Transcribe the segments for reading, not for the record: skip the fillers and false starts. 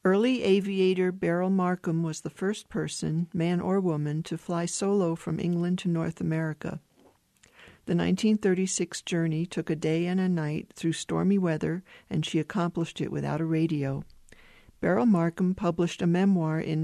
Early aviator Beryl Markham was the first person, man or woman, to fly solo from England to North America. The 1936 journey took a day and a night through stormy weather, and she accomplished it without a radio. Beryl Markham published a memoir in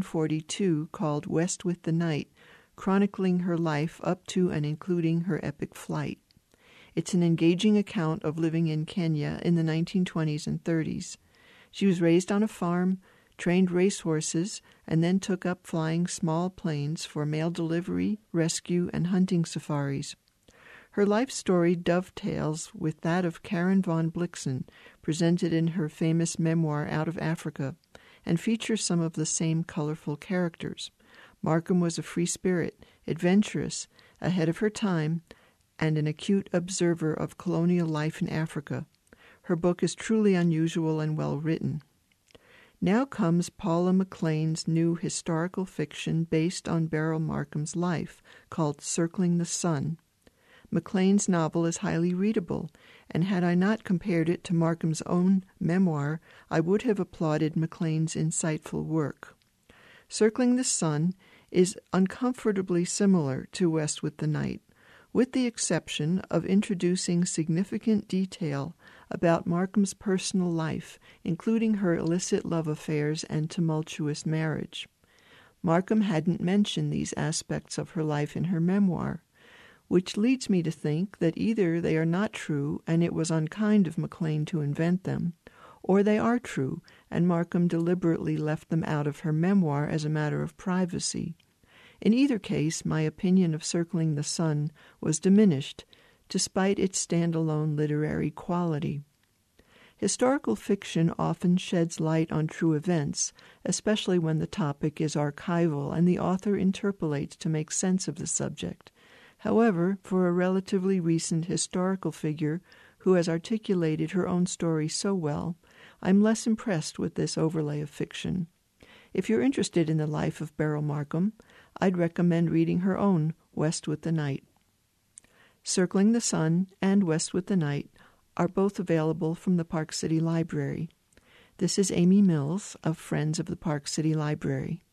1942 called West with the Night, chronicling her life up to and including her epic flight. It's an engaging account of living in Kenya in the 1920s and 30s. She was raised on a farm, trained racehorses, and then took up flying small planes for mail delivery, rescue, and hunting safaris. Her life story dovetails with that of Karen von Blixen, presented in her famous memoir Out of Africa, and features some of the same colorful characters. Markham was a free spirit, adventurous, ahead of her time, and an acute observer of colonial life in Africa. Her book is truly unusual and well written. Now comes Paula McLain's new historical fiction based on Beryl Markham's life, called Circling the Sun. McLain's novel is highly readable, and had I not compared it to Markham's own memoir, I would have applauded McLain's insightful work. Circling the Sun is uncomfortably similar to West with the Night, with the exception of introducing significant detail about Markham's personal life, including her illicit love affairs and tumultuous marriage. Markham hadn't mentioned these aspects of her life in her memoir, which leads me to think that either they are not true and it was unkind of McLain to invent them, or they are true and Markham deliberately left them out of her memoir as a matter of privacy. In either case, my opinion of Circling the Sun was diminished, despite its standalone literary quality. Historical fiction often sheds light on true events, especially when the topic is archival and the author interpolates to make sense of the subject. However, for a relatively recent historical figure who has articulated her own story so well, I'm less impressed with this overlay of fiction. If you're interested in the life of Beryl Markham, I'd recommend reading her own West with the Night. Circling the Sun and West with the Night are both available from the Park City Library. This is Amy Mills of Friends of the Park City Library.